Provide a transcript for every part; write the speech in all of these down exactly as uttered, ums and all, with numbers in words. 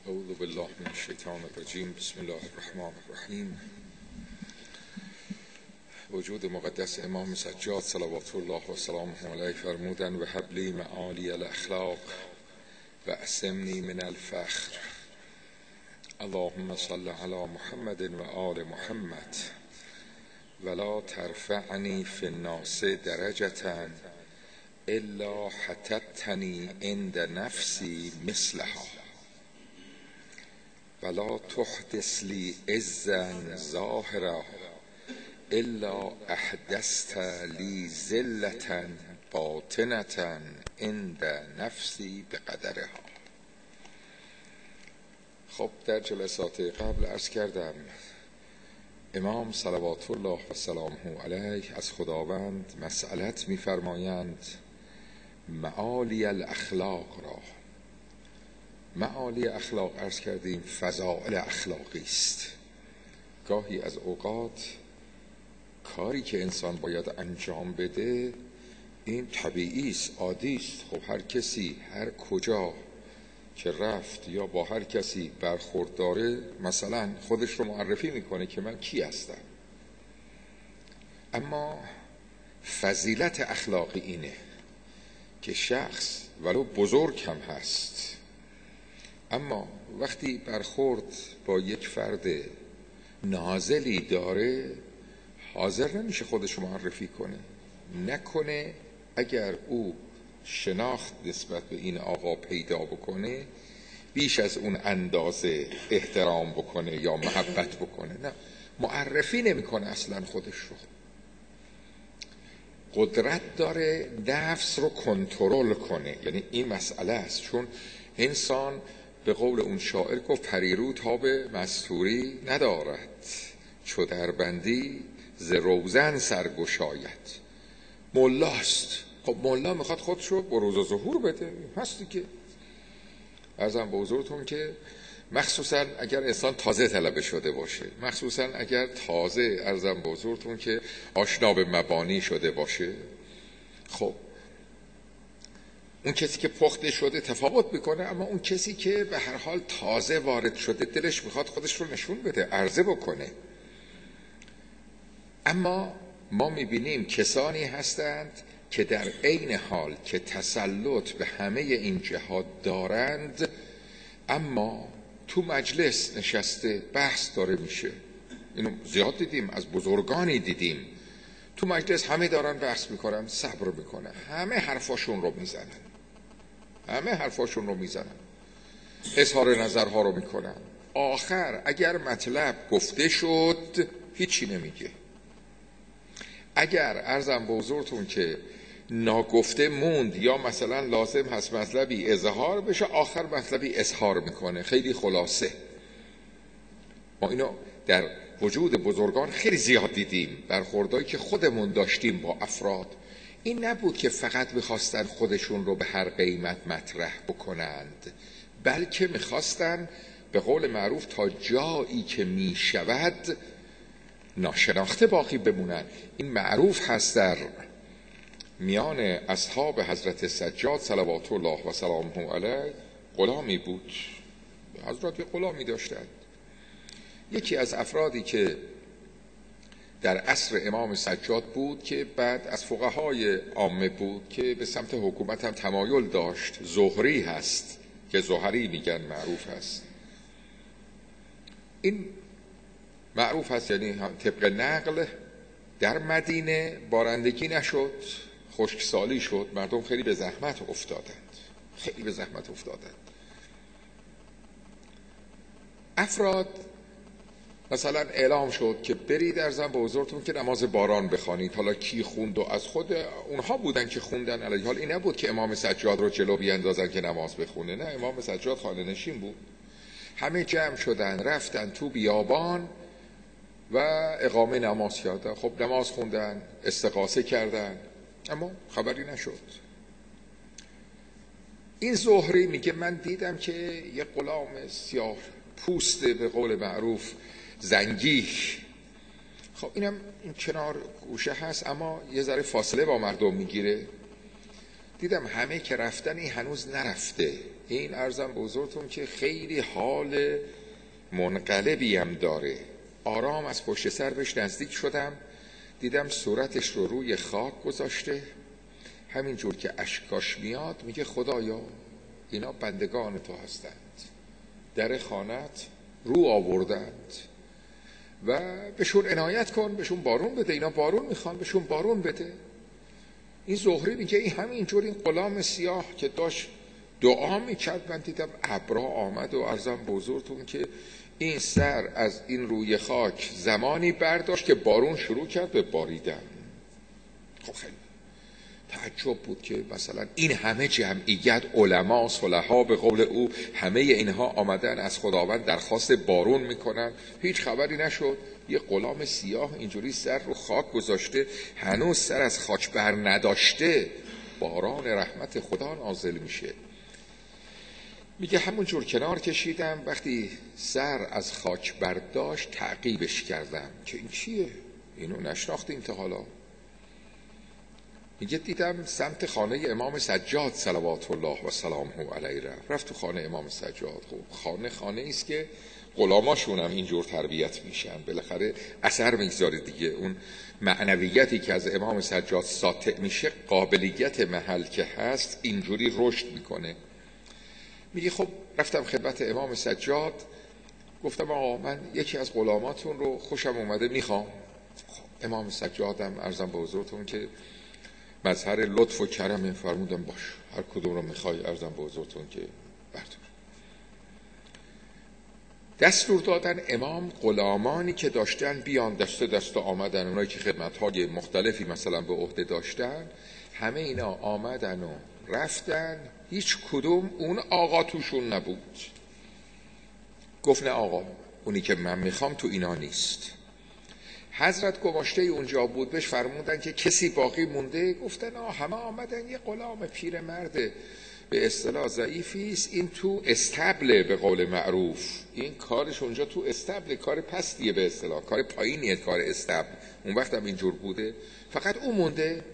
اعوذ بالله من الشیطان الرجیم. بسم الله الرحمن الرحیم. وجود مقدس امام سجاد صلوات الله و سلامه علیه فرمودن و حبلی معالی الاخلاق و اسمنی من الفخر. اللهم صل علی محمد و آل محمد ولا ترفعنی فی الناس درجة الا حتتنی عند نفسی مثلها ولا تحدث لی عزا ظاهرا الا احدثت لی ذلة باطنة عند نفسی بقدرها. خب در جلسات قبل عرض کردم امام صلوات الله و سلامه علیه از خداوند مسئلت می‌فرمایند معالی الاخلاق را. معالی اخلاق عرض کردیم فضائل اخلاقی است. گاهی از اوقات کاری که انسان باید انجام بده این طبیعی است، عادی است. خب هر کسی هر کجا که رفت یا با هر کسی برخورد داره مثلا خودش رو معرفی میکنه که من کی هستم. اما فضیلت اخلاقی اینه که شخص ولو بزرگ هم هست اما وقتی برخورد با یک فرد نازلی داره حاضر نمیشه خودش رو معرفی کنه. نکنه اگر او شناخت نسبت به این آقا پیدا بکنه بیش از اون اندازه احترام بکنه یا محبت بکنه. نه، معرفی نمیکنه اصلا خودش رو. قدرت داره نفس رو کنترل کنه. یعنی این مسئله است، چون انسان به قول اون شاعر گفت پریرو تاب مستوری ندارد چو در بندی ز روزن سرگشاید. ملاست. خب ملا میخواد خودش رو بروز و ظهور بده، هستی که عرضم به حضورتون که مخصوصا اگر انسان تازه طلبه شده باشه، مخصوصا اگر تازه عرضم به حضورتون که آشنا به مبانی شده باشه، خب اون کسی که پخته شده تفاوت میکنه، اما اون کسی که به هر حال تازه وارد شده دلش میخواد خودش رو نشون بده، عرضه بکنه. اما ما میبینیم کسانی هستند که در عین حال که تسلط به همه این جهات دارند اما تو مجلس نشسته بحث داره میشه. اینو زیاد دیدیم، از بزرگانی دیدیم تو مجلس همه دارن بحث میکنن، صبر میکنن، همه حرفاشون رو میزنن همه حرفاشون رو میزنن اظهار نظرها رو میکنن. آخر اگر مطلب گفته شد هیچی نمیگه. اگر عرضم به حضورتون که ناگفته موند یا مثلا لازم هست مطلبی اظهار بشه، آخر مطلبی اظهار میکنه. خیلی خلاصه ما اینو در وجود بزرگان خیلی زیاد دیدیم. برخوردایی که خودمون داشتیم با افراد این نبود که فقط میخواستن خودشون رو به هر قیمت مطرح بکنند، بلکه میخواستن به قول معروف تا جایی که میشود ناشناخته باقی بمونن. این معروف هست در میان اصحاب حضرت سجاد صلوات الله و سلامه علیه. غلامی بود، حضرت غلامی داشتند. یکی از افرادی که در عصر امام سجاد بود که بعد از فقهای عامه بود که به سمت حکومت هم تمایل داشت، زهری هست که زهری میگن، معروف هست. این معروف هست یعنی طبق نقل در مدینه بارندگی نشد، خشکسالی شد، مردم خیلی به زحمت افتادند خیلی به زحمت افتادند افراد مثلا اعلام شد که برید ارزم به حضورتون که نماز باران بخوانید. حالا کی خوند؟ و از خود اونها بودن که خوندن. علیه حال این نبود که امام سجاد رو جلو بیاندازن که نماز بخونه، نه، امام سجاد خانه نشین بود. همه جمع شدن رفتن تو بیابان و اقامه نماز کردن. خب نماز خوندن، استغاثه کردن، اما خبری نشد. این زهری میگه من دیدم که یه غلام سیاه پوسته به قول معروف زنگی، خب اینم این کنار گوشه هست اما یه ذره فاصله با مردم میگیره. دیدم همه که رفتن این هنوز نرفته، این عرضم به حضورتون که خیلی حال منقلبی هم داره. آرام از پشت سر بهش نزدیک شدم، دیدم صورتش رو روی خاک گذاشته، همینجور که اشکاش میاد میگه خدایا اینا بندگان تو هستند، در خانت رو آوردند و بهشون عنایت کن، بهشون بارون بده، اینا بارون میخوان، بهشون بارون بده. این زهری میگه این همینجور این غلام سیاه که داشت دعا میکرد، من دیدم ابرا آمد و عرضم به حضورتون که این سر از این روی خاک زمانی برداشت که بارون شروع کرد به باریدن. خب خیلی تعجب بود که مثلا این همه جمعیت، علما، صلحا به قول او، همه اینها آمدن از خداوند درخواست بارون میکنن، هیچ خبری نشد. یه غلام سیاه اینجوری سر رو خاک گذاشته، هنوز سر از خاک بر نداشته، باران رحمت خدا نازل میشه. میگه همون جور کنار کشیدم، وقتی سر از خاک برداشت تعقیبش کردم که این چیه؟ اینو نشناختیم تا حالا. میگه دیدم سمت خانه امام سجاد صلوات الله و سلامه علیه رفت. رفت تو خانه امام سجاد. خب خانه خانه ایست که غلاماشون هم اینجور تربیت میشن، بالاخره اثر میگذاره دیگه. اون معنویتی که از امام سجاد ساطع میشه، قابلیت محل که هست اینجوری رشد میکنه. میگه خب رفتم خدمت امام سجاد، گفتم آقا من یکی از غلاماتون رو خوشم اومده میخوام. خب امام سجادم عرضم به حضورتون که مظهر لطف و کرم فرمودم باش، هر کدوم رو میخوای عرضم به حضورتون که بردار. دستور دادن امام غلامانی که داشتن بیان دسته دسته آمدن، اونایی که خدمت‌های مختلفی مثلا به عهده داشتن، همه اینا آمدن و رفتن، هیچ کدوم اون آقا توشون نبود. گفت نه آقا، اونی که من میخوام تو اینا نیست. حضرت گماشته اونجا بود، بهش فرمودن که کسی باقی مونده؟ گفتن آه همه آمدن. یه غلام پیرمرد به اصطلاح ضعیفی است، این تو استبله به قول معروف، این کارش اونجا تو استبله، کار پستیه به اصطلاح، کار پایینیه، کار استبل. اون وقت هم اینجور بوده، فقط اون مونده.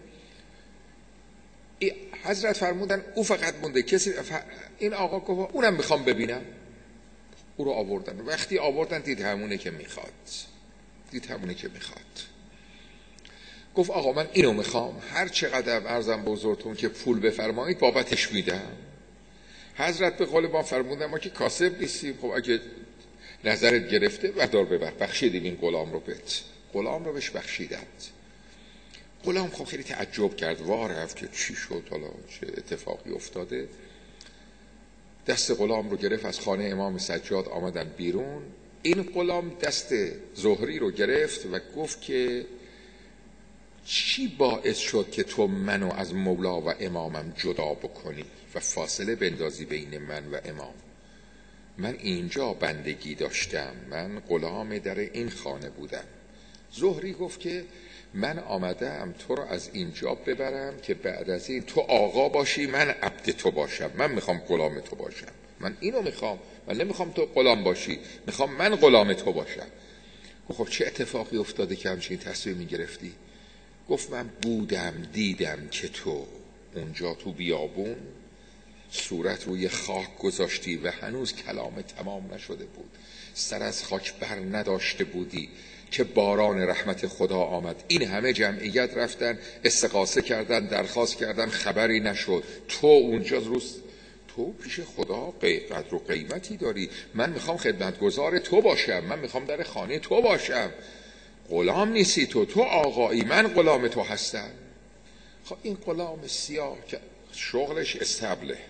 حضرت فرمودن او فقط مونده، کسی ف... این آقا گفت اونم میخوام ببینم. او رو آوردن، وقتی آوردن دید همونه که میخواد، دید همونه که میخواد. گفت آقا من اینو میخوام، هر چقدر عرضم به حضورتون که پول بفرمایید بابتش میدم. حضرت به قول ما فرمودن ما که کاسب نیستیم، خب اگه نظرت گرفته بردار ببر. بخشیدیم این غلام رو بهت، غلام رو بهش بخشیدند. غلام خب خیلی تعجب کرد، وا رفت که چی شد، حالا چه اتفاقی افتاده. دست غلام رو گرفت، از خانه امام سجاد آمدن بیرون. این غلام دست زهری رو گرفت و گفت که چی باعث شد که تو منو از مولا و امامم جدا بکنی و فاصله بندازی بین من و امام؟ من اینجا بندگی داشتم، من غلام در این خانه بودم. زهری گفت که من آمدم تو رو از اینجا ببرم که بعد از این تو آقا باشی، من عبد تو باشم. من میخوام غلام تو باشم، من اینو میخوام، من نمیخوام تو غلام باشی، میخوام من غلام تو باشم. گفت خب چه اتفاقی افتاده که همچین تصمیمی گرفتی؟ گفت من بودم دیدم که تو اونجا تو بیابون صورت روی خاک گذاشتی و هنوز کلام تمام نشده بود، سر از خاک بر نداشته بودی که باران رحمت خدا آمد. این همه جمعیت رفتن استغاثه کردن، درخواست کردن، خبری نشد. تو اونجا روز تو پیش خدا قدر و قیمتی داری، من میخوام خدمتگزار تو باشم، من میخوام در خانه تو باشم. غلام نیستی تو، تو آقایی، من غلام تو هستم. خب این غلام سیاه که شغلش استبله،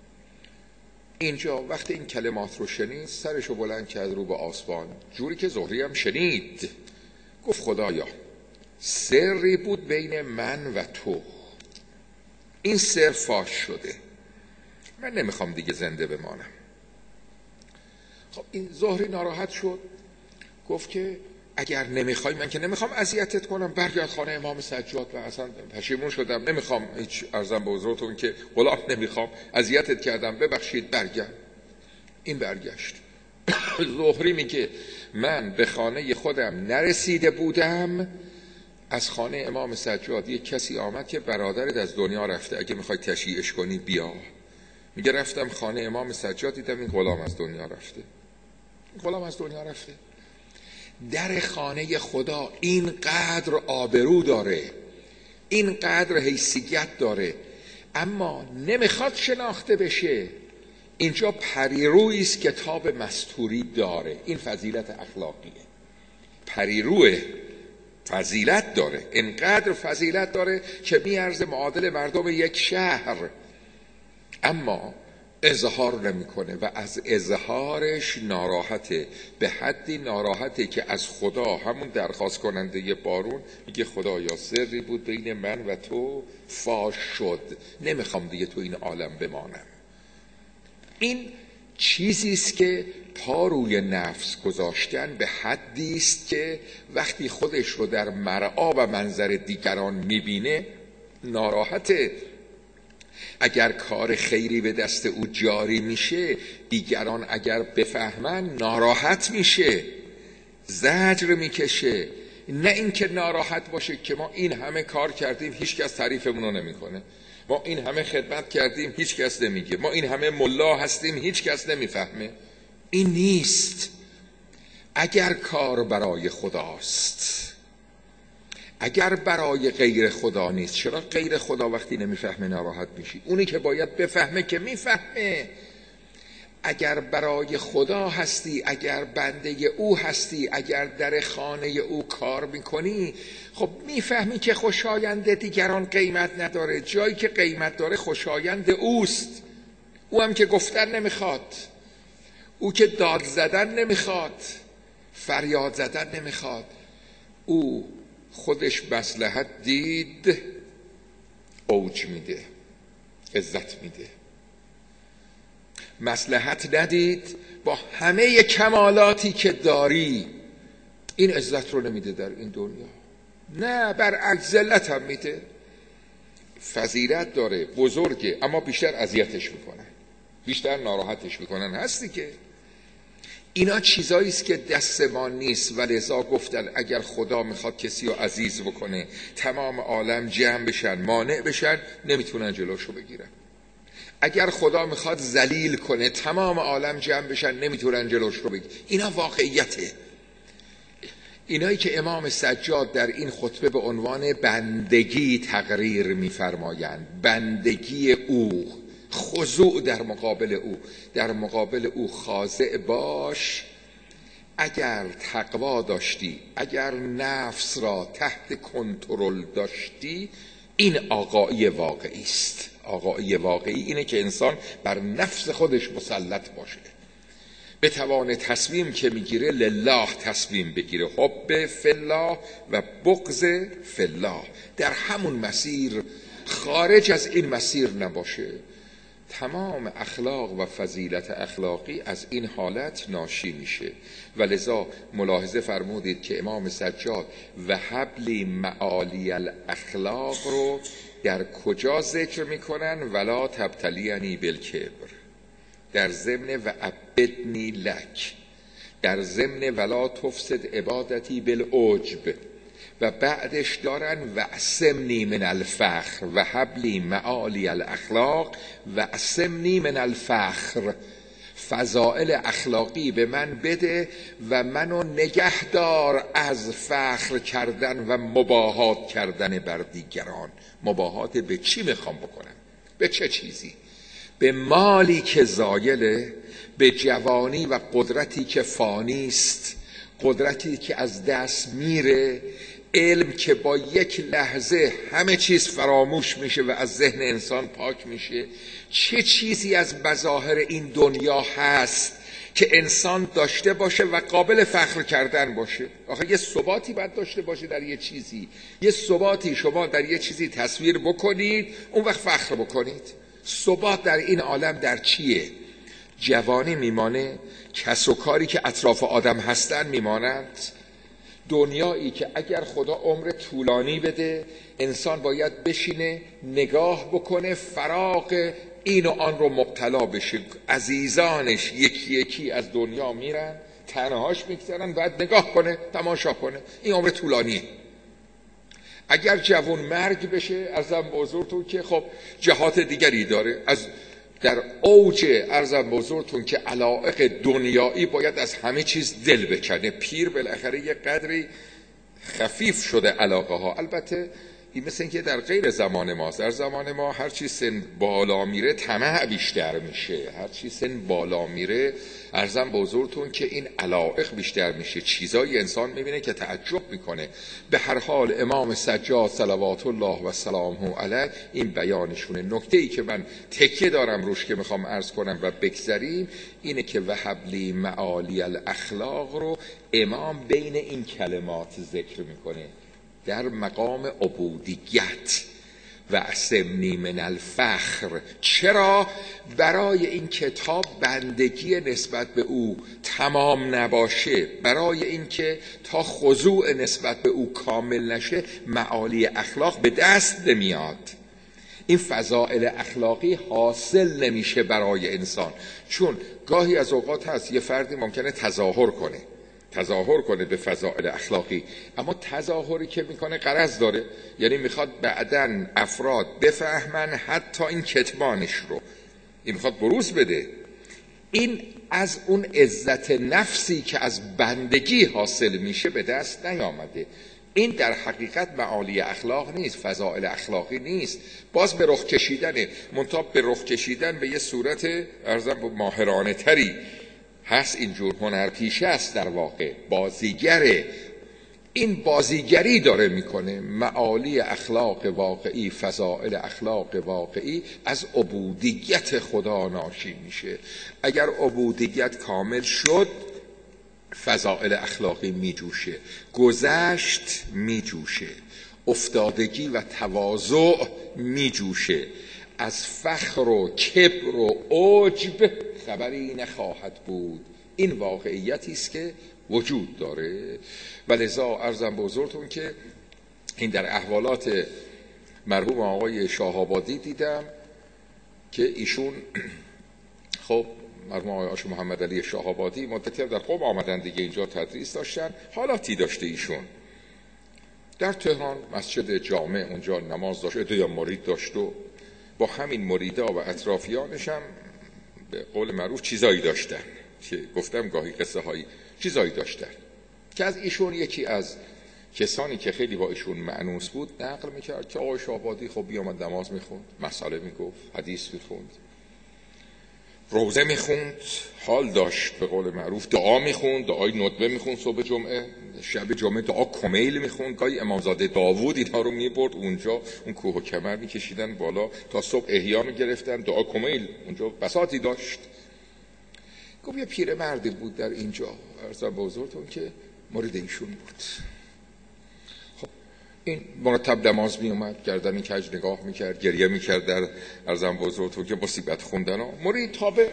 اینجا وقتی این کلمات رو شنید سرشو بلند کرد رو به آسمان، جوری که زهری هم شنید. گفت خدایا سری بود بین من و تو، این سر فاش شده، من نمیخوام دیگه زنده بمانم. خب این زهری ناراحت شد، گفت که اگر نمیخوای، من که نمیخوام اذیتت کنم، برگرد خانه امام سجاد. و اصلا پشیمون شدم، نمیخوام هیچ، عرضم به حضورتون که غلام نمیخوام، اذیتت کردم، ببخشید، برگرد. این برگشت. زهری میگه من به خانه خودم نرسیده بودم، از خانه امام سجاد یک کسی آمد که برادرت از دنیا رفته، اگه میخوای تشییعش کنی بیا. میگه رفتم خانه امام سجاد، دیدم این غلام از دنیا رفته. غلام از دنیا رفته. در خانه خدا اینقدر آبرو داره، اینقدر حیثیت داره، اما نمیخواد شناخته بشه. اینجا پریرویی است کتاب مستوری داره. این فضیلت اخلاقیه. پریروه فضیلت داره، اینقدر فضیلت داره که میارزه معادل مردم یک شهر، اما اظهار نمیکنه و از اظهارش ناراحته، به حدی ناراحته که از خدا، همون درخواست کننده بارون، میگه خدایا سری بود بین من و تو فاش شد، نمیخوام دیگه تو این عالم بمانم. این چیزی است که پا روی نفس گذاشتن به حدی است که وقتی خودش رو در مرعا و منظر دیگران میبینه ناراحته. اگر کار خیری به دست او جاری میشه، دیگران اگر بفهمن ناراحت میشه، زجر میکشه. نه اینکه ناراحت باشه که ما این همه کار کردیم هیچ کس تعریفمون رو نمیکنه، ما این همه خدمت کردیم هیچ کس نمیگه، ما این همه ملا هستیم هیچ کس نمیفهمه. این نیست. اگر کار برای خداست، اگر برای غیر خدا نیست، چرا غیر خدا وقتی نمیفهمه ناراحت میشی؟ اونی که باید بفهمه که میفهمه. اگر برای خدا هستی، اگر بنده او هستی، اگر در خانه او کار میکنی، خب میفهمی که خوشایند دیگران قیمت نداره. جایی که قیمت داره خوشایند اوست. او هم که گفتن نمیخواد، او که داد زدن نمیخواد، فریاد زدن نمیخواد. او خودش مصلحت دید اوج میده، عزت میده. مصلحت ندید با همه کمالاتی که داری این عزت رو نمیده در این دنیا، نه برعکس ذلت هم میده. فضیلت داره، بزرگه، اما بیشتر اذیتش میکنن، بیشتر ناراحتش میکنن. هستی که اینا چیزایی است که دست ما نیست، ولذا گفتن اگر خدا میخواد کسی رو عزیز بکنه تمام عالم جمع بشن مانع بشن، نمیتونن جلوشو بگیرن. اگر خدا میخواد ذلیل کنه تمام عالم جمع بشن نمیتونن جلوش رو بگیرن. اینا واقعیته. اینایی که امام سجاد در این خطبه به عنوان بندگی تقریر میفرمایند، بندگی او، خضوع در مقابل او، در مقابل او خاضع باش. اگر تقوا داشتی، اگر نفس را تحت کنترل داشتی، این آقایی واقعی است. آقایی واقعی اینه که انسان بر نفس خودش مسلط باشه، بتوانه تصمیم که میگیره لله تصمیم بگیره، حب فی الله و بغض فی الله، در همون مسیر، خارج از این مسیر نباشه. تمام اخلاق و فضیلت اخلاقی از این حالت ناشی میشه. ولذا ملاحظه فرمودید که امام سجاد و حبلی معالی الاخلاق رو در کجا ذکر میکنن؟ ولا تبتلیانی بالکبر، در ضمن و عبدنی لک، در ضمن ولا تفسد عبادتی بالعجب، و بعدش دارن وعصمنی من الفخر و حبلی معالی الاخلاق وعصمنی من الفخر. فضائل اخلاقی به من بده و منو نگهدار از فخر کردن و مباهات کردن بر دیگران. مباهات به چی میخوام بکنم؟ به چه چیزی؟ به مالی که زایله، به جوانی و قدرتی که فانی است، قدرتی که از دست میره، علم که با یک لحظه همه چیز فراموش میشه و از ذهن انسان پاک میشه. چه چیزی از مظاهر این دنیا هست که انسان داشته باشه و قابل فخر کردن باشه؟ آخه یه ثباتی باید داشته باشه در یه چیزی، یه ثباتی شما در یه چیزی تصویر بکنید اون وقت فخر بکنید. ثبات در این عالم در چیه؟ جوانی میمانه، کس و کاری که اطراف آدم هستن میمانند. دنیایی که اگر خدا عمر طولانی بده انسان باید بشینه نگاه بکنه، فراق این و آن رو مبتلا بشه. عزیزانش یکی یکی از دنیا میرن، تنهاش میگذرن، بعد نگاه کنه، تماشا کنه. این عمر طولانیه. اگر جوان مرگ بشه، ارزم به حضورتون که خب جهات دیگری داره، از در اوج عرضم بزرگتون که علایق دنیایی باید از همه چیز دل بکنه. پیر بالاخره یه قدری خفیف شده علاقه ها. البته این مثل اینکه در غیر زمان ماست. در زمان ما هر چی سن بالا میره طمع بیشتر میشه، هر چی سن بالا میره عرضم بزرگتون که این علایق بیشتر میشه، چیزایی انسان میبینه که تعجب میکنه. به هر حال امام سجاد صلوات الله و سلامه علیه این بیانشونه. نکته ای که من تکیه دارم روش که میخوام عرض کنم و بگذریم اینه که وهبلی معالی الاخلاق رو امام بین این کلمات ذکر میکنه در مقام عبودیت و سمنی من الفخر. چرا؟ برای این کتاب بندگی نسبت به او تمام نباشه، برای اینکه تا خضوع نسبت به او کامل نشه معالی اخلاق به دست نمیاد، این فضائل اخلاقی حاصل نمیشه برای انسان. چون گاهی از اوقات هست یه فردی ممکنه تظاهر کنه تظاهر کنه به فضائل اخلاقی، اما تظاهری که میکنه غرض داره، یعنی میخواد بعدن افراد بفهمن حتی این کتمانش رو، این میخواد بروز بده. این از اون عزت نفسی که از بندگی حاصل میشه به دست نیامده. این در حقیقت معالی اخلاق نیست، فضائل اخلاقی نیست، باز به رخ کشیدنه، منتها به رخ کشیدن به یه صورت ارزم ماهرانه تری هست. اینجور هنرپیشه است، در واقع بازیگره. این بازیگری داره میکنه. معالی اخلاق واقعی، فضائل اخلاق واقعی از عبودیت خدا ناشی میشه. اگر عبودیت کامل شد فضائل اخلاقی میجوشه، گذشت میجوشه، افتادگی و تواضع میجوشه، از فخر و کبر و عجب خبری نخواهد بود. این واقعیتی است که وجود داره. و لذا عرضم بزرگتون که این در احوالات مرحوم آقای شاه‌آبادی دیدم که ایشون خب مرحوم آقای آش محمد علی شاه‌آبادی مدتی در قم آمدن دیگه، اینجا تدریس داشتن، حالاتی داشته ایشون در تهران مسجد جامع اونجا نماز داشت، عده مرید داشت و با همین مریدا و اطرافیانش هم به قول معروف چیزایی داشتن که گفتم گاهی قصه هایی چیزایی داشتن که از ایشون یکی از کسانی که خیلی با ایشون مأنوس بود نقل میکرد که آقای شاه‌آبادی خب بیامد نماز میخوند، مسئله میگفت، حدیث میخوند، روزه میخوند، حال داشت به قول معروف، دعا میخوند، دعای ندبه میخوند صبح جمعه، شب جمعه دعا کمیل میخوند، گاهی امامزاده داوود اینا رو میبرد اونجا، اون کوه و کمر میکشیدن بالا تا صبح احیا میگرفتن، دعا کمیل اونجا بساطی داشت. گفت یه پیر مردی بود در اینجا، عرضم بزرگتون که مرید ایشون بود. خب این مرتب نماز می اومد، گردن کج نگاه میکرد، گریه میکرد در عرضم بزرگتون که مصیبت خوندن ها. مرید تابع.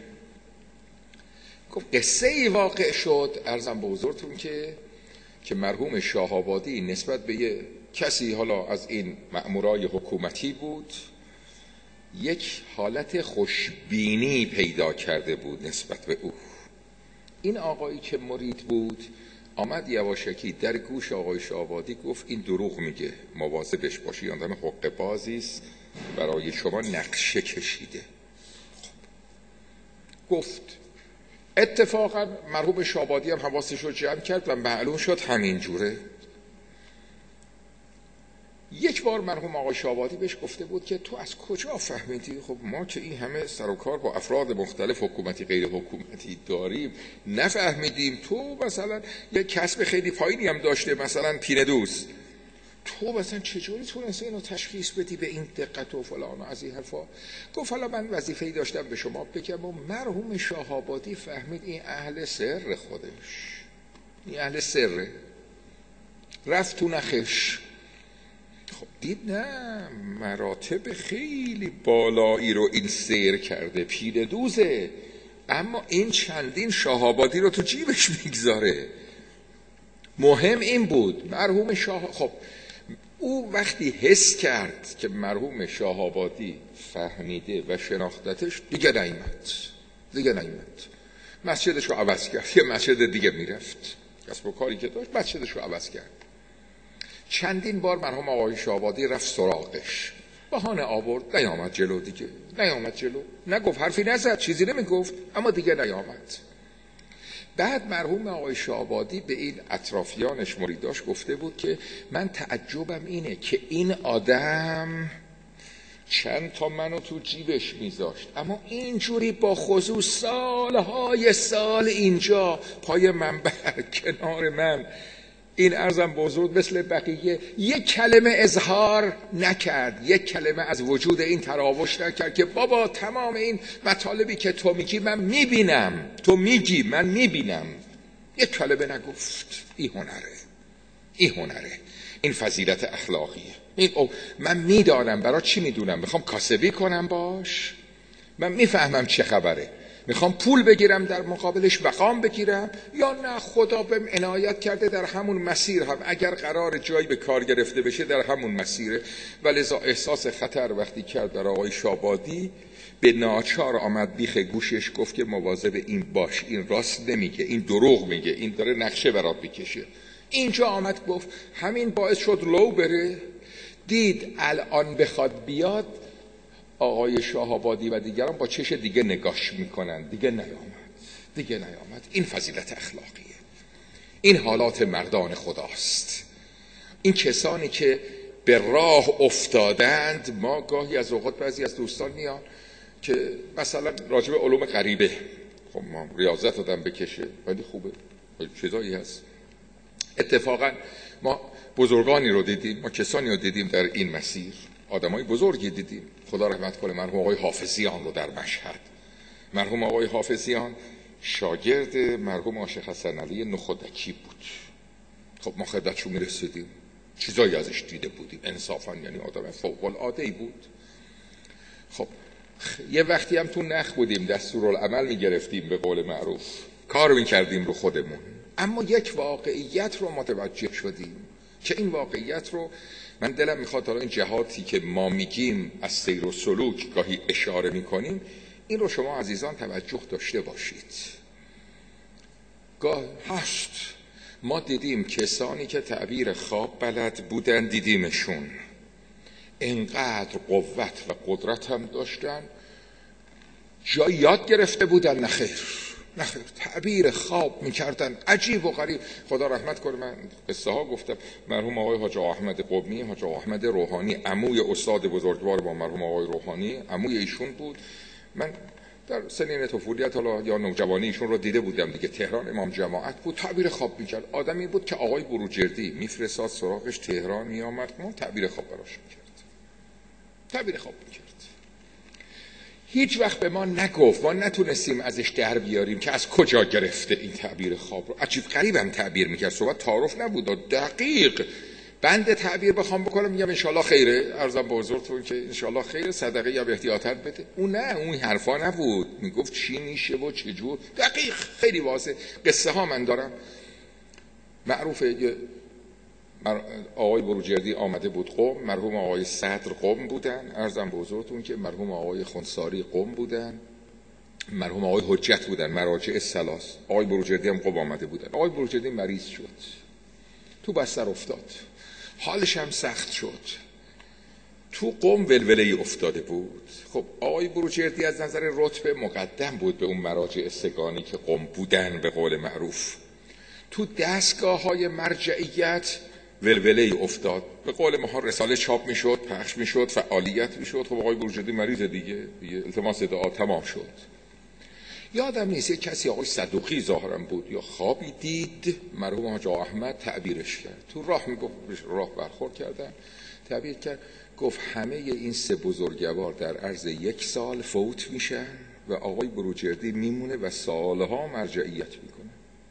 گفت قصه ای واقع شد عرضم بزرگتون که که مرحوم شاه‌آبادی نسبت به یه کسی حالا از این مأمورای حکومتی بود یک حالت خوشبینی پیدا کرده بود نسبت به او. این آقایی که مرید بود آمد یواشکی در گوش آقای شاه‌آبادی گفت این دروغ میگه، مواظبش باشی، آدم حقه بازی است، برای شما نقشه کشیده. خب. گفت اتفاقا مرحوم شاه‌آبادی هم حواسش رو جمع کرد و معلوم شد همین جوره. یک بار مرحوم آقای شاه‌آبادی بهش گفته بود که تو از کجا فهمیدی؟ خب ما که این همه سر و کار با افراد مختلف حکومتی غیر حکومتی داریم نفهمیدیم؟ تو مثلا یک کسب خیلی پایینی هم داشته، مثلا پینه دوست، تو مثلا چجوری تونستی اینو تشخیص بدی به این دقت و فلان و از این حرفا؟ گفت حالا من وظیفه‌ای داشتم به شما بگم و مرحوم شاه‌آبادی فهمید این اهل سر خودش، این اهل سره، رفت تو نخش. خب دید نه، مراتب خیلی بالایی رو این سیر کرده، پیر دوزه، اما این چندین شاه‌آبادی رو تو جیبش میگذاره. مهم این بود مرحوم شاه. خب او وقتی حس کرد که مرحوم شاه‌آبادی فهمیده و شناختتش دیگه نیامد دیگه نیامد مسجدش رو عوض کرد، یه مسجد دیگه میرفت، کسب و کاری که داشت مسجدش رو عوض کرد. چندین بار مرحوم آقای شاه‌آبادی رفت سراغش، بهانه آورد، نیامد جلو دیگه، نیامد جلو، نگفت، حرفی نزد، چیزی نمیگفت، اما دیگه نیامد. بعد مرحوم آقای شاه‌آبادی به این اطرافیانش مریداش گفته بود که من تعجبم اینه که این آدم چند تا منو تو جیبش میذاشت، اما اینجوری با خضوع سالهای سال اینجا پای منبر کنار من این عرضم بزرگ مثل بقیه یک کلمه اظهار نکرد، یک کلمه از وجود این تراوش نکرد که بابا تمام این مطالبی که تو میگی من میبینم، تو میگی من میبینم، یک کلمه نگفت. این هنره، این هنره، این فضیلت اخلاقیه. این او من میدانم برای چی میدونم، میخوام کاسبی کنم باش، من میفهمم چه خبره، میخوام پول بگیرم در مقابلش، مقام بگیرم، یا نه خدا بهم عنایت کرده در همون مسیر هم اگر قرار جایی به کار گرفته بشه در همون مسیره. ولذا احساس خطر وقتی کرد در آقای شاه‌آبادی به ناچار آمد بیخ گوشش گفت که مواظب این باش، این راست نمیگه، این دروغ میگه، این داره نقشه برات میکشه. اینجا آمد گفت، همین باعث شد لو بره. دید الان بخواد بیاد آقای شاه‌آبادی و دیگران با چش دیگه نگاش میکنن، دیگه نیامد، دیگه نیامد. این فضیلت اخلاقیه، این حالات مردان خداست. این کسانی که به راه افتادند، ما گاهی از اوقات بعضی از دوستان میان که مثلا راجع به علوم غریبه، خب ما ریاضت آدم بکشه ولی خوبه، چیزایی هست. اتفاقا ما بزرگانی رو دیدیم، ما کسانی رو دیدیم در این مسیر، آدمای بزرگی دیدیم. خدا رحمت کنه مرحوم آقای حافظیان رو در مشهد. مرحوم آقای حافظیان شاگرد مرحوم عاشق حسن علی نخودکی بود. خب ما خدمتشو میرسیدیم، چیزایی ازش دیده بودیم، انصافا یعنی آدم فوق العاده ای بود. خب یه وقتی هم تو نخ بودیم، دستورالعمل میگرفتیم، به قول معروف کار میکردیم رو خودمون، اما یک واقعیت رو متوجه شدیم که این واقعیت رو من دلم میخواد حالا این جهاتی که ما میگیم از سیر و سلوک گاهی اشاره میکنیم، این رو شما عزیزان توجه داشته باشید. گاه هست ما دیدیم کسانی که تعبیر خواب بلد بودن، دیدیمشون اینقدر قوت و قدرت هم داشتن، جا یاد گرفته بودن، نخیر نخیر تعبیر خواب میکردن، عجیب و غریب. خدا رحمت کنه، من قصه ها گفتم، مرحوم آقای حاج احمد قمی، حاج احمد روحانی، عموی استاد بزرگوار با مرحوم آقای روحانی، عموی ایشون بود. من در سنین طفولیت حالا یا نوجوانی ایشون رو دیده بودم دیگه، تهران امام جماعت بود، تعبیر خواب میکرد. آدمی بود که آقای بروجردی میفرستاد سراغش تهران، میآمد اون تعبیر خواب براش میکرد، تعبیر خواب میکرد. هیچ وقت به ما نگفت، ما نتونستیم ازش در بیاریم که از کجا گرفته این تعبیر خواب رو. عجیب غریبم تعبیر میکرد، صحبت تعارف نبود، دقیق. بنده تعبیر بخوام بکنم میگم انشالله خیره، عرضم به حضورتون که انشالله خیره، صدقه یا به احتیاطات بده. اون نه، اون حرفا نبود، میگفت چی میشه و چجور، دقیق، خیلی واضح. قصه ها من دارم معروفه. آقای بروجردی آمده بود قم، مرحوم آقای صدر قم بودن، عرضم به حضورتون که مرحوم آقای خنساری قم بودن، مرحوم آقای حجت بودن، مراجع ثلاث. آقای بروجردی هم قم آمده بودن. آقای بروجردی مریض شد، تو بستر افتاد، حالش هم سخت شد، تو قم ولوله افتاده بود. خب آقای بروجردی از نظر رتبه مقدم بود به اون مراجع سگانی که قم بودن، به قول معروف تو دستگاه های مرجعیت ولوله افتاد. به قول ما رساله چاپ میشد، پخش میشد، فعالیت میشد. خب آقای بروجردی مریض دیگه، دیگه التماس دعا تمام شد. یادم نیست یک کسی آقای صدوقی ظاهرا بود یا خوابی دید، مرحوم حاج احمد تعبیرش کرد. تو راه میگفت، راه برخورد کردن، تعبیر کرد، گفت همه این سه بزرگوار در عرض یک سال فوت میشن و آقای بروجردی میمونه و سالها مرجعیت میکنه.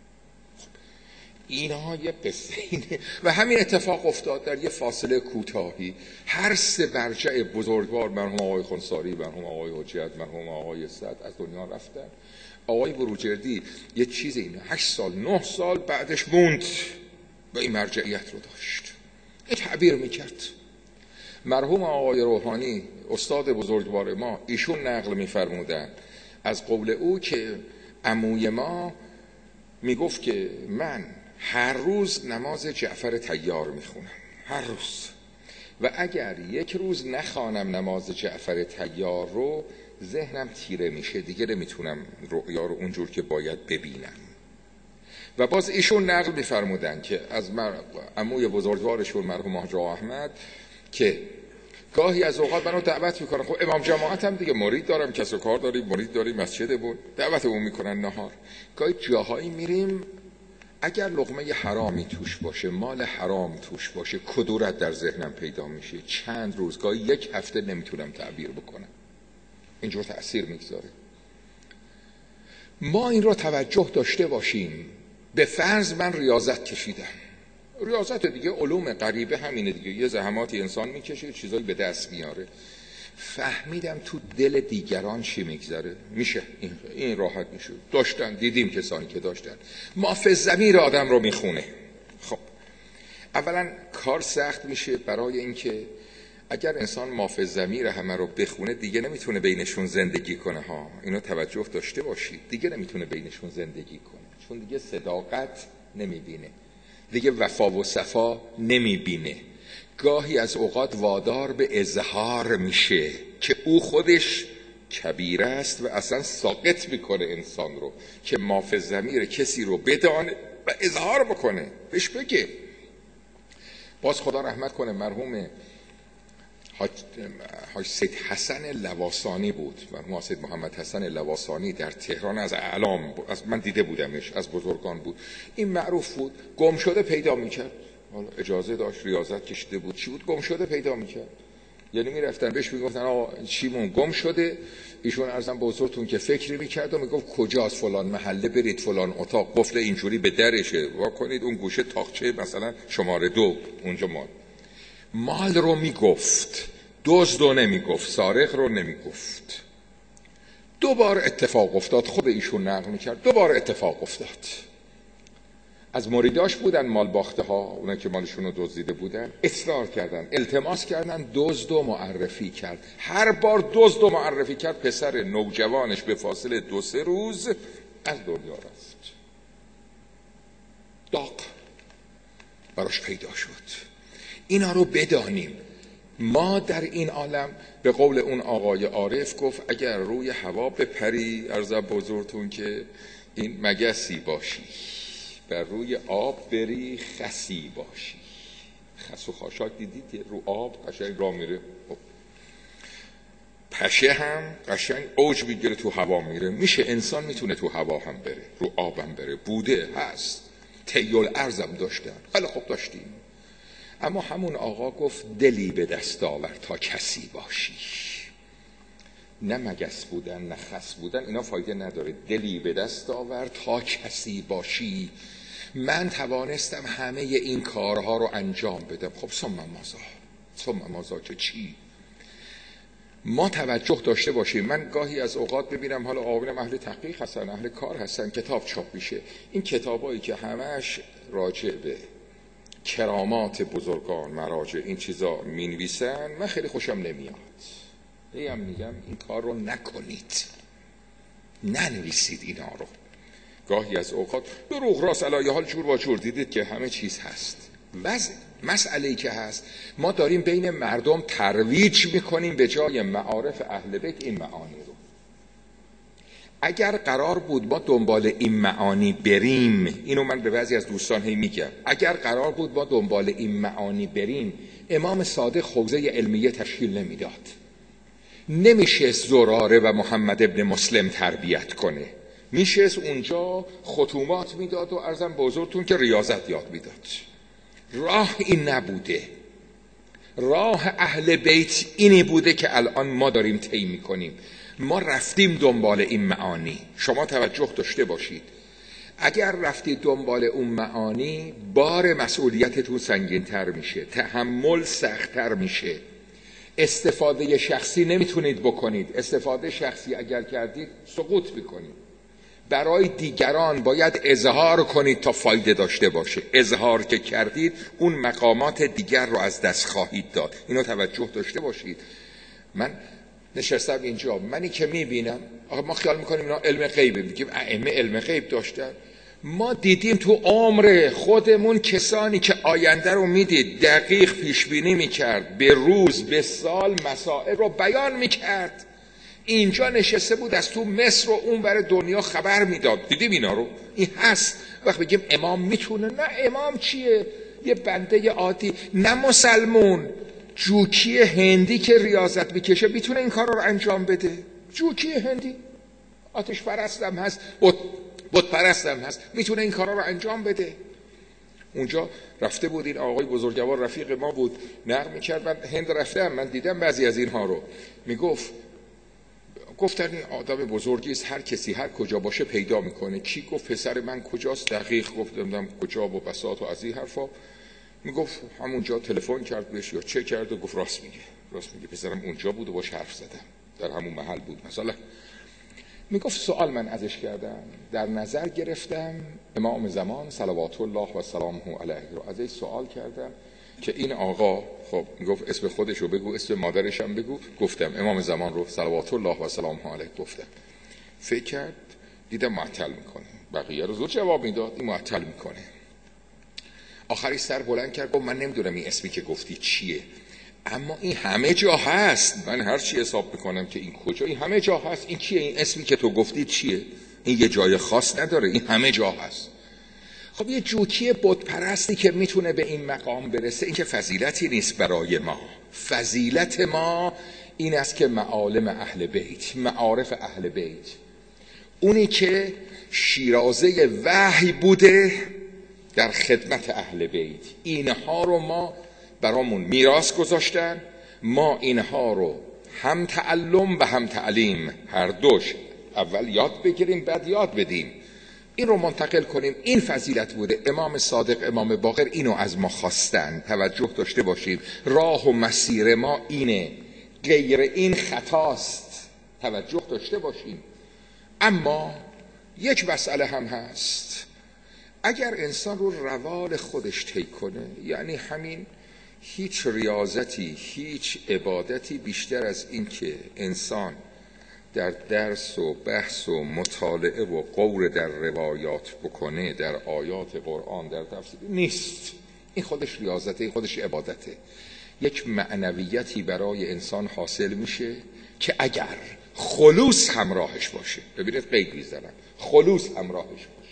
اینها یه قصه اینه و همین اتفاق افتاد در یه فاصله کوتاهی. هر سه مرجع بزرگوار، مرحوم آقای خنساری، مرحوم آقای حجت، مرحوم آقای صدر، از دنیا رفتن. آقای بروجردی یه چیز اینه، هشت سال نه سال بعدش موند و این مرجعیت رو داشت، این تعبیر میکرد. مرحوم آقای روحانی استاد بزرگوار ما، ایشون نقل میفرمودن از قول او که عموی ما میگفت که من هر روز نماز جعفر طیار میخونم، هر روز، و اگر یک روز نخوانم نماز جعفر طیار رو ذهنم تیره میشه، دیگه نمیتونم رؤیا رو اونجور که باید ببینم. و باز ایشون نقل میفرمودن که از عموی بزرگوارشون مرحوم حاج احمد که گاهی از اوقات منو دعوت میکنن، خب امام جماعت هم دیگه مرید دارم، کس و کار داریم، مرید داریم، مسجد بود، دعوتمون میکنن نهار. گاهی جاهایی میریم اگر لقمه حرامی توش باشه، مال حرام توش باشه، کدورت در ذهنم پیدا میشه. چند روز، گاهی یک هفته نمیتونم تعبیر بکنم، اینجور تأثیر میگذاره. ما این رو توجه داشته باشیم. به فرض من ریاضت کشیدم، ریاضت دیگه علوم غریبه همینه دیگه، یه زحماتی انسان میکشه، چیزایی به دست میاره. فهمیدم تو دل دیگران چی میگذره، میشه این, این راحت میشه. داشتن، دیدیم کسانی که داشتن. مافز ضمیر آدم رو میخونه. خب اولا کار سخت میشه برای اینکه اگر انسان مافز ضمیر همه رو بخونه دیگه نمیتونه بینشون زندگی کنه ها. اینو توجه داشته باشید، دیگه نمیتونه بینشون زندگی کنه، چون دیگه صداقت نمیبینه، دیگه وفا و صفا نمیبینه. گاهی از اوقات وادار به اظهار میشه که او خودش کبیر است و اصلا ساقط میکنه انسان رو که مافز ضمیر کسی رو بدانه و اظهار بکنه، بهش بگه. باز خدا رحمت کنه مرحوم حاج سید حسن لواسانی بود، مرحوم سید محمد حسن لواسانی در تهران از اعلام بود، از من دیده بودمش، از بزرگان بود. این معروف بود، گم شده پیدا میکرد، حالا اجازه داشت، ریاضت کشیده بود، چی بود، گم شده پیدا میکرد. یعنی میرفتن بهش میگفتن آقا چیمون گم شده، ایشون عرضم به حضورتون که فکری میکرد و میگفت کجاست، فلان محله برید، فلان اتاق، قفل اینجوری به درشه، وا کنید، اون گوشه تاقچه مثلا شماره دو اونجا مال. مال رو میگفت، دزد رو نمیگفت، سارق رو نمیگفت. دو بار اتفاق افتاد، خود ایشون نقل میکرد، دو بار اتفاق افتاد. از مریداش بودن مال باخته ها، اونایی که مالشون رو دزدیده بودن، اصرار کردن، التماس کردن، دزد و معرفی کرد. هر بار دزد و معرفی کرد، پسر نوجوانش به فاصله دو سه روز از دنیا رفت. داغ براش پیدا شد. اینا رو بدانیم. ما در این عالم به قول اون آقای عارف گفت اگر روی هوا بپری، عرض بزرگتون که این مگسی باشی، بر روی آب بری خسی باشی. خس و خاشاک دیدید که رو آب قشنگ راه میره، پشه هم قشنگ اوج میگیره تو هوا میره. میشه انسان میتونه تو هوا هم بره، رو آب هم بره، بوده هست. طیل ارزم داشتن، خیلی خوب داشتیم. اما همون آقا گفت دلی به دست آور تا کسی باشی. نه مگس بودن نه خس بودن اینا فایده نداره، دلی به دست آور تا کسی باشی. من توانستم همه این کارها رو انجام بدم. خب ثم ماذا؟ ثم ماذا که چی؟ ما توجه داشته باشیم. من گاهی از اوقات ببینم حالا آقایون اهل تحقیق هستن، اهل کار هستن، کتاب چاپ میشه، این کتابایی که همش راجع به کرامات بزرگان، مراجع، این چیزا می نویسن، من خیلی خوشم نمیاد. هیم میگم این کار رو نکنید، ننویسید اینا رو. گاهی از اوقات دروغ راست علیه حال جور و جور، دیدید که همه چیز هست. وضع مسئله‌ای که هست، ما داریم بین مردم ترویج میکنیم به جای معارف اهل بیت این معانی رو. اگر قرار بود ما دنبال این معانی بریم، اینو من به بعضی از دوستان هی میگم، اگر قرار بود ما دنبال این معانی بریم، امام صادق حوزه علمیه تشکیل نمیداد. نمیشه زراره و محمد ابن مسلم تربیت کنه، میشه اونجا ختومات میداد و عرضم به حضورتون که ریاضت یاد میداد. راه این نبوده. راه اهل بیت اینی بوده که الان ما داریم طی میکنیم. ما رفتیم دنبال این معانی. شما توجه داشته باشید، اگر رفتید دنبال اون معانی، بار مسئولیتتون سنگین تر میشه، تحمل سخت تر میشه، استفاده شخصی نمیتونید بکنید. استفاده شخصی اگر کردید سقوط میکنید. برای دیگران باید اظهار کنید تا فایده داشته باشه. اظهار که کردید اون مقامات دیگر رو از دست خواهید داد. اینو توجه داشته باشید. من نشستم اینجا، منی که میبینم، آقا ما خیال میکنیم اینا علم غیبه، میگیم ائمه علم غیب داشتن. ما دیدیم تو عمر خودمون کسانی که آینده رو میدید، دقیق پیش بینی میکرد، به روز به سال مسائل رو بیان میکرد. اینجا نشسته بود از تو مصر و اون بر دنیا خبر میداد. دیدیم اینا رو؟ این هست. وقت بگیم امام میتونه، نه امام چیه؟ یه بنده عادی، نه مسلمون، جوکی هندی که ریاضت میکشه میتونه این کار رو انجام بده. جوکی هندی آتش پرستم هست، بت بت پرستم هست، میتونه این کارا رو انجام بده. اونجا رفته بود این آقای بزرگوار رفیق ما بود، نقل میکرد. من هند رفتم، من دیدم بعضی از اینها رو. میگفت گفتن این آدم بزرگی است، هر کسی هر کجا باشه پیدا میکنه. کی؟ گفت پسر من کجاست؟ دقیق گفتم کجا و بساط و از این حرفا. میگفت همونجا تلفن کرد بهش یا چه کرد و گفت راست میگه، راست میگه پسرم اونجا بود و باش حرف زدم، در همون محل بود مثلا. میگفت سوال من ازش کردم، در نظر گرفتم امام زمان صلوات الله و سلامه علیه رو ازش سوال کردم که این آقا، خب میگفت اسم خودش رو بگو، اسم مادرش هم بگو. گفتم امام زمان رو صلوات الله و سلامه علیه گفتم. فکر کرد، دیدم معطل میکنه، بقیه رو زود جواب میداد، این معطل میکنه. آخری سر بلند کرد گفت من نمیدونم این اسمی که گفتی چیه، اما این همه جا هست، من هر چی حساب میکنم که این کجا، این همه جا هست. این کیه؟ این اسمی که تو گفتی چیه؟ این یه جای خاص نداره، این همه جا هست. خب یه جوکی بت پرستی که میتونه به این مقام برسه، این که فضیلتی نیست برای ما. فضیلت ما این است که معالم اهل بیت، معارف اهل بیت، اونی که شیرازه وحی بوده در خدمت اهل بیت، اینها رو ما برامون میراث گذاشتن. ما اینها رو هم تعلم و هم تعلیم، هر دوش، اول یاد بگیریم بعد یاد بدیم، این رو منتقل کنیم. این فضیلت بوده. امام صادق، امام باقر اینو از ما خواستن. توجه داشته باشیم، راه و مسیر ما اینه، غیر این خطاست. توجه داشته باشیم. اما یک مسئله هم هست، اگر انسان رو روال خودش طی کنه، یعنی همین هیچ ریاضتی، هیچ عبادتی بیشتر از این که انسان در درس و بحث و مطالعه و غور در روایات بکنه، در آیات قرآن، در تفسیر، نیست. این خودش ریاضته، این خودش عبادته. یک معنویتی برای انسان حاصل میشه که اگر خلوص همراهش باشه، ببینید قید میزنم، خلوص همراهش باشه.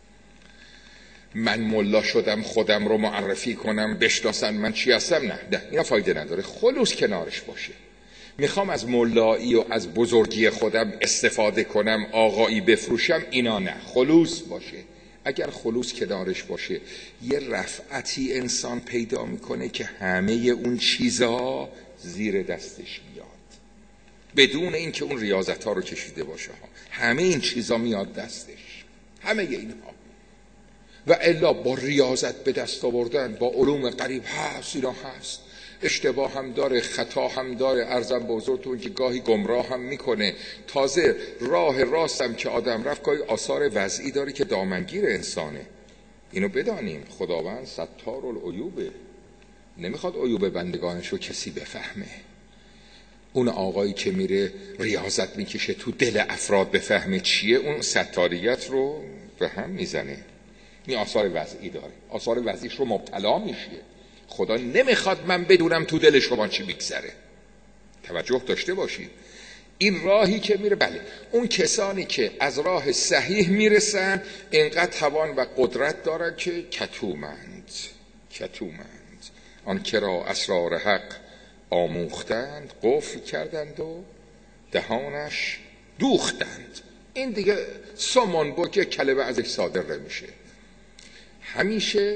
من ملا شدم خودم رو معرفی کنم بشناسن من چی هستم، نه نه، اینا فایده نداره. خلوص کنارش باشه. میخوام از ملایی و از بزرگی خودم استفاده کنم، آقایی بفروشم، اینا نه. خلوص باشه. اگر خلوص کنارش باشه، یه رفعتی انسان پیدا میکنه که همه اون چیزا زیر دستش میاد، بدون اینکه اون ریاضت ها رو کشیده باشه. همه این چیزا میاد دستش، همه اینها. و الا با ریاضت به دست آوردن، با علوم قریب هست، اینا هست، اشتباه هم داره، خطا هم داره، عرضم به حضورتون که گاهی گمراه هم میکنه. تازه راه راستم که آدم رفت گاهی آثار وضعی داره که دامنگیر انسانه. اینو بدانیم، خداوند ستار العیوبه، نمیخواد عیوب بندگانش رو کسی بفهمه. اون آقایی که میره ریاضت میکشه تو دل افراد بفهمه چیه، اون ستاریت رو به هم میزنه. این آثار وضعی داره، آثار وضعیش رو مبتلا میشه. خدا نمیخواد من بدونم تو دل شما چی میگذره. توجه داشته باشید. این راهی که میره، بله، اون کسانی که از راه صحیح میرسن اینقدر توان و قدرت دارن که کتومند، کتومند. آن که را اسرار حق آموختند، قفل کردند و دهانش دوختند. این دیگه سامان با که کلمه ازش صادر نمیشه. همیشه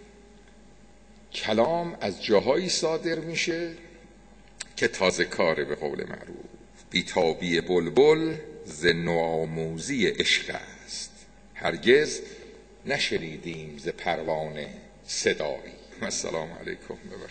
کلام از جاهایی صادر میشه که تازه کاره، به قول معروف. بیتابی بلبل ز نوآموزی عشق است، هرگز نشنیدیم ز پروانه صدایی. السلام علیکم.